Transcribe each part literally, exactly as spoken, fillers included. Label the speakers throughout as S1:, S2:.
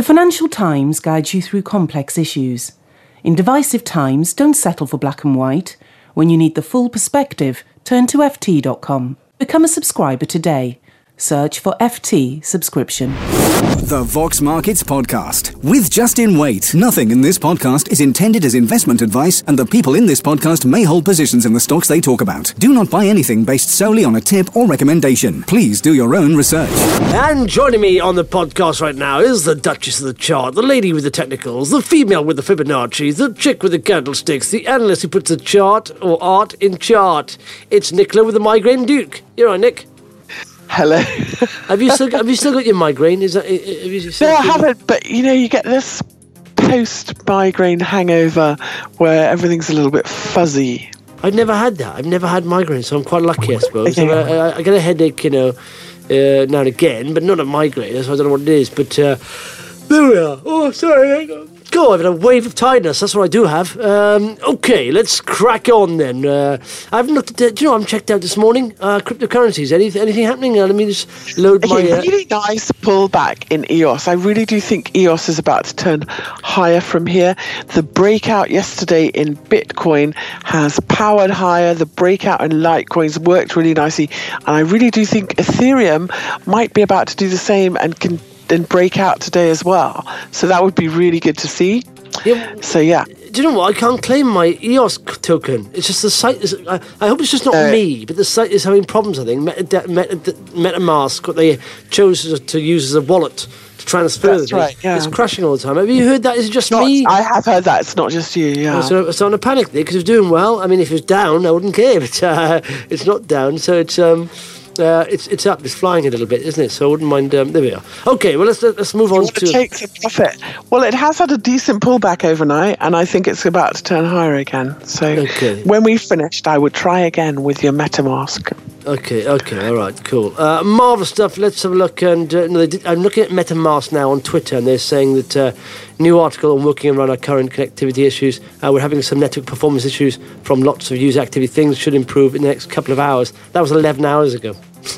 S1: Financial Times guides you through complex issues. In divisive times, don't settle for black and white. When you need the full perspective, turn to F T dot com. Become a subscriber today. Search for F T subscription.
S2: The Vox Markets Podcast with Justin Waite. Nothing in this podcast is intended as investment advice, and the people in this podcast may hold positions in the stocks they talk about. Do not buy anything based solely on a tip or recommendation. Please do your own research.
S3: And joining me on the podcast right now is the Duchess of the Chart, the lady with the technicals, the female with the Fibonacci, the chick with the candlesticks, the analyst who puts the chart or art in chart. It's Nicola with the Migraine Duke. You're right, Nick.
S4: Hello.
S3: have you still have you still got your migraine? Is that? Have you still
S4: no, I haven't. But you know, you get this post-migraine hangover where everything's a little bit fuzzy.
S3: I've never had that. I've never had migraine, so I'm quite lucky, I suppose.
S4: Okay.
S3: I, I, I get a headache, you know, uh, now and again, but not a migraine. So I don't know what it is. But uh, there we are. Oh, sorry. Go, I've had a wave of tiredness. That's what I do have. Um, okay, let's crack on then. Uh, I haven't looked at. Do you know? I'm checked out this morning. Uh, cryptocurrencies. Anything? Anything happening? Uh, let me just load
S4: okay,
S3: my. Uh,
S4: really nice pullback in E O S. I really do think E O S is about to turn higher from here. The breakout yesterday in Bitcoin has powered higher. The breakout in Litecoins worked really nicely, and I really do think Ethereum might be about to do the same and can. Then break out today as well. So that would be really good to see.
S3: Yeah,
S4: so yeah.
S3: Do you know what? I can't claim my E O S token. It's just the site is. I, I hope it's just not uh, me, but the site is having problems. I think Meta, Meta, MetaMask, what they chose to use as a wallet to transfer.
S4: That's right. Yeah.
S3: It's crashing all the time. Have you heard that? Is it just
S4: not,
S3: me?
S4: I have heard that. It's not just you. Yeah.
S3: So I'm starting to panic there because it's doing well. I mean, if it's down, I wouldn't care. But uh, it's not down, so it's um. Uh, it's it's up, it's flying a little bit, isn't it? So I wouldn't mind. Um, there we are. Okay, well let's let's move
S4: you
S3: on
S4: want
S3: to,
S4: to take some profit. Well, it has had a decent pullback overnight, and I think it's about to turn higher again. So
S3: okay.
S4: When we finished, I would try again with your MetaMask.
S3: Okay, okay, all right, cool. Uh, marvellous stuff. Let's have a look. And uh, no, they did, I'm looking at MetaMask now on Twitter, and they're saying that uh, new article on working around our current connectivity issues. Uh, we're having some network performance issues from lots of user activity. Things should improve in the next couple of hours. That was eleven hours ago.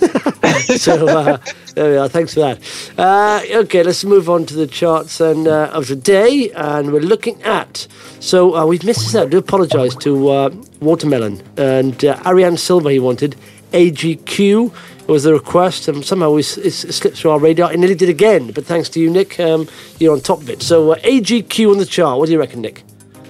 S3: so uh, there we are. Thanks for that. Uh, okay, let's move on to the charts and uh, of the day, and we're looking at. So uh, we've missed this out. I do apologise to uh, Watermelon and uh, Ariane Silva. He wanted A G Q was the request, and somehow it, it slipped through our radar. It nearly did again, but thanks to you, Nick, um, you're on top of it. So uh, A G Q on the chart. What do you reckon, Nick?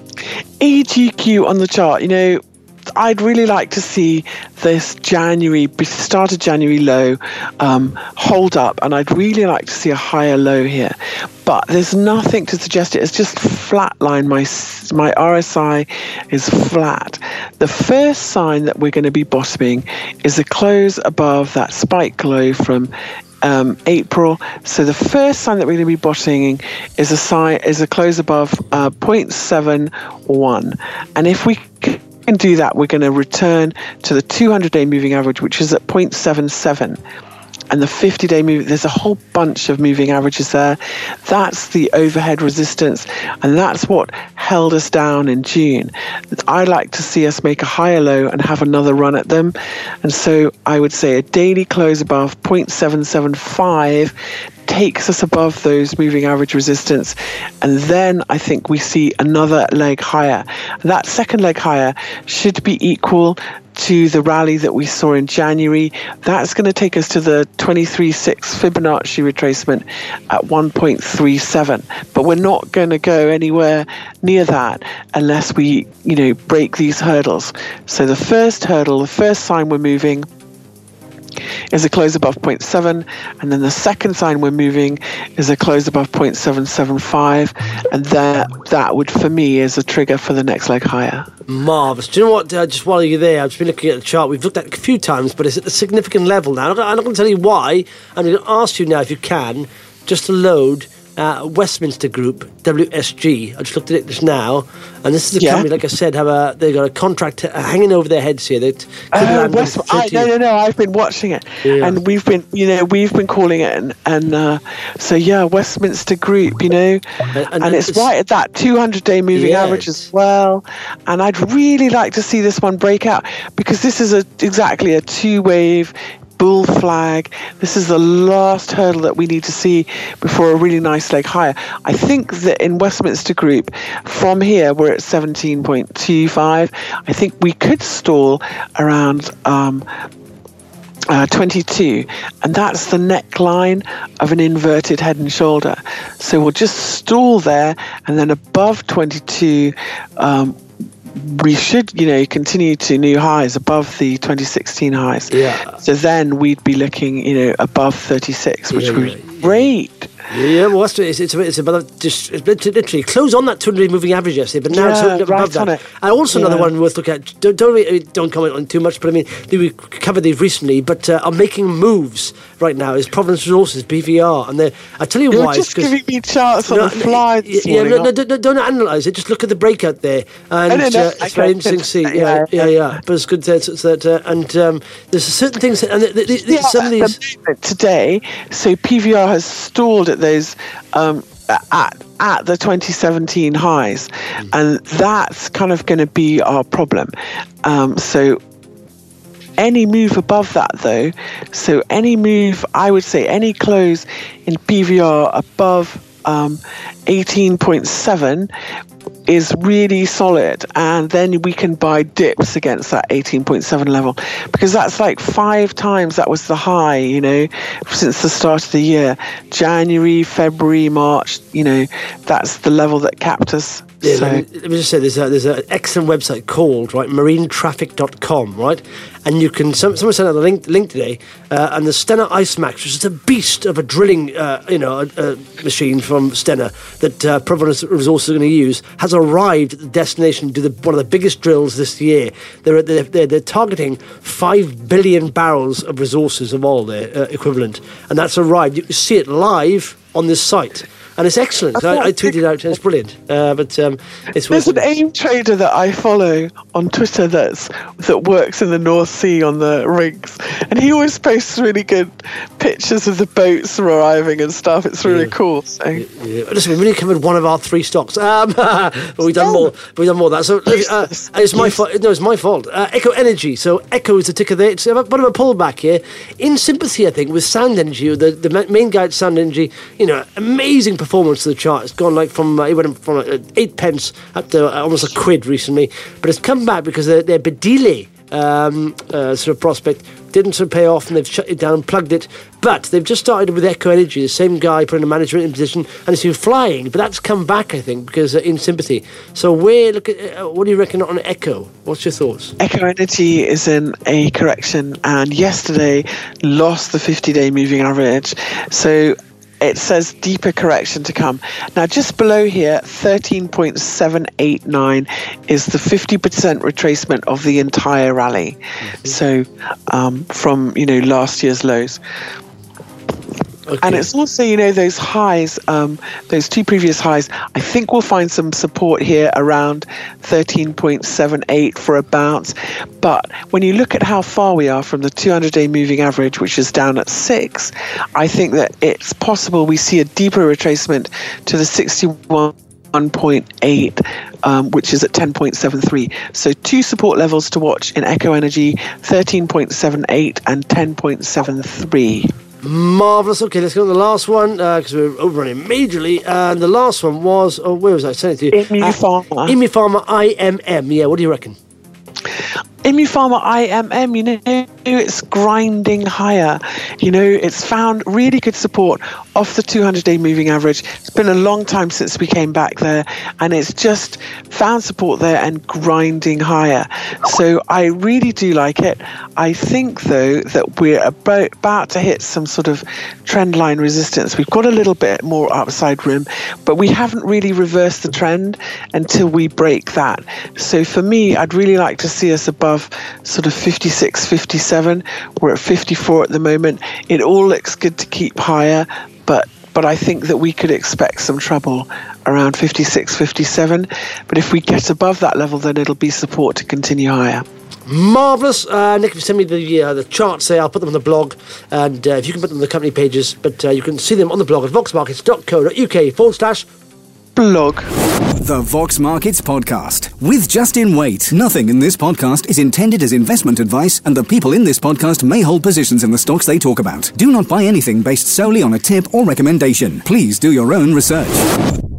S4: A G Q on the chart. You know, I'd really like to see this January, start of January low um, hold up, and I'd really like to see a higher low here. But there's nothing to suggest it. It's just flatline. My my R S I is flat. The first sign that we're going to be bottoming is a close above that spike low from Um, April. So the first sign that we're going to be bottoming is a sign is a close above uh, zero point seven one, and if we can do that, we're going to return to the two hundred day moving average, which is at zero point seven seven. And the fifty day move, there's a whole bunch of moving averages there. That's the overhead resistance, and that's what held us down in June. I like to see us make a higher low and have another run at them. And so I would say a daily close above zero point seven seven five takes us above those moving average resistance, and then I think we see another leg higher. And that second leg higher should be equal to the rally that we saw in January. That's going to take us to the twenty-three point six Fibonacci retracement at one point three seven, but we're not going to go anywhere near that unless we, you know, break these hurdles. So the first hurdle, the first sign we're moving is a close above zero point seven, and then the second sign we're moving is a close above zero point seven seven five, and that that would for me is a trigger for the next leg higher.
S3: Marvellous. Do you know what, uh, just while you're there, I've just been looking at the chart. We've looked at it a few times, but it's at a significant level now. I'm not, I'm not going to tell you why. I'm going to ask you now, if you can, just to load uh, Westminster Group, W S G. I just looked at it just now, and this is a
S4: yeah.
S3: company, like I said, have a they've got a contract uh, hanging over their heads here. That
S4: uh, West, I, no, no, no. I've been watching it, yeah. and we've been, you know, we've been calling it, and, and uh, so yeah, Westminster Group, you know, and, and, and it's, it's right at that two hundred day moving yes. average as well. And I'd really like to see this one break out, because this is a exactly a two wave bull flag. This is the last hurdle that we need to see before a really nice leg higher. I think that in Westminster Group, from here, we're at seventeen point two five. I think we could stall around um, uh, twenty-two, and that's the neckline of an inverted head and shoulder. So we'll just stall there, and then above twenty-two, um, we should, you know, continue to new highs above the twenty sixteen highs.
S3: Yeah.
S4: So then we'd be looking, you know, above thirty-six, which
S3: yeah,
S4: would be
S3: yeah.
S4: great.
S3: Yeah, well, that's, it's, it's, it's about just it's literally close on that two hundred day moving average yesterday, but now
S4: Yeah,
S3: it's holding up
S4: right
S3: above that.
S4: on it.
S3: And also another
S4: Yeah.
S3: one worth looking at. Don't don't, really- don't comment on too much, but I mean we covered these recently, but uh, are making moves right now. Is Providence Resources B V R, and they I tell you
S4: You're
S3: why.
S4: just
S3: 'cause-
S4: giving me charts on
S3: No,
S4: the fly this
S3: yeah,
S4: morning.
S3: no, no, don't, don't analyse it. Just look at the breakout there, and
S4: No, no, no,
S3: uh,
S4: I
S3: it's very
S4: get
S3: interesting
S4: it.
S3: to see. Yeah,
S4: Yeah,
S3: yeah,
S4: yeah.
S3: yeah. But it's good that, it's that uh, and um, there's certain things, that, and the, the, the,
S4: Yeah,
S3: some of
S4: at
S3: these.
S4: the moment today, so P V R has stalled at those um, at at the twenty seventeen highs,
S3: Mm.
S4: and that's kind of going to be our problem. Um, so any move above that, though, so any move, I would say, any close in P V R above um, eighteen point seven is really solid, and then we can buy dips against that eighteen point seven level, because that's like five times that was the high, you know, since the start of the year. January, February, March, you know, that's the level that capped us.
S3: Yeah,
S4: So-
S3: let, me, let me just say there's a, there's an excellent website called right marine traffic dot com, right, and you can some, someone sent out a link link today, uh, and the Stena IceMax, which is a beast of a drilling uh, you know a, a machine from Stena that uh, Providence Resources are going to use, has arrived at the destination to do the, one of the biggest drills this year. They're they're, they're, they're targeting five billion barrels of resources of oil there uh, equivalent, and that's arrived. You can see it live on this site. And it's excellent. I, I tweeted it out, and it's brilliant. Uh, but um, it's
S4: There's
S3: worth
S4: an AIM trader that I follow on Twitter that's that works in the North Sea on the rigs, and he always posts really good pictures of the boats arriving and stuff. It's really
S3: Yeah.
S4: cool. So.
S3: Yeah, listen, we've really covered one of our three stocks, um, but we've done more. We've done more of that. So uh, it's my fault. No, it's my fault. Uh, Echo Energy. So Echo is the ticker there. It's a bit of a pullback here, in sympathy, I think, with Sound Energy. The the ma- main guy at Sound Energy. You know, amazing performance of the chart. It's gone like from uh, it went from uh, eight pence up to uh, almost a quid recently, but it's come back because their their Bedile um, uh, sort of prospect didn't sort of pay off, and they've shut it down and plugged it. But they've just started with Echo Energy, the same guy put in a management in position, and it's been flying. But that's come back, I think, because uh, in sympathy. So where look at uh, what do you reckon on Echo? What's your thoughts?
S4: Echo Energy is in a correction, and yesterday lost the fifty-day moving average. So it says deeper correction to come. Now, just below here, thirteen point seven eight nine is the fifty percent retracement of the entire rally. Mm-hmm. So um, from, you know, last year's lows. Okay. And it's also, you know, those highs, um, those two previous highs, I think we'll find some support here around thirteen point seven eight for a bounce. But when you look at how far we are from the two hundred day moving average, which is down at six, I think that it's possible we see a deeper retracement to the sixty-one point eight, um, which is at ten point seven three. So two support levels to watch in Echo Energy, thirteen point seven eight and ten point seven three.
S3: Marvellous. Okay, let's go to the last one, because uh, we're overrunning majorly. And the last one was, oh, where was I? I sent it to you.
S4: Imupharma.
S3: Uh, Imupharma I M M. Yeah, what do you reckon?
S4: Imupharma I M M, you know, it's grinding higher. You know, it's found really good support off the two hundred day moving average. It's been a long time since we came back there, and it's just found support there and grinding higher. So I really do like it. I think, though, that we're about, about to hit some sort of trend line resistance. We've got a little bit more upside room, but we haven't really reversed the trend until we break that. So for me, I'd really like to see us above sort of fifty-six, fifty-seven. We're at fifty-four at the moment. It all looks good to keep higher, but but I think that we could expect some trouble around fifty-six, fifty-seven. But if we get above that level, then it'll be support to continue higher.
S3: Marvellous. Uh, Nick, if you send me the uh, the charts there, I'll put them on the blog, and uh, if you can put them on the company pages, but uh, you can see them on the blog at vox markets dot co dot uk forward slash
S4: blog.
S2: The Vox Markets Podcast with Justin Waite. Nothing in this podcast is intended as investment advice, and the people in this podcast may hold positions in the stocks they talk about. Do not buy anything based solely on a tip or recommendation. Please do your own research.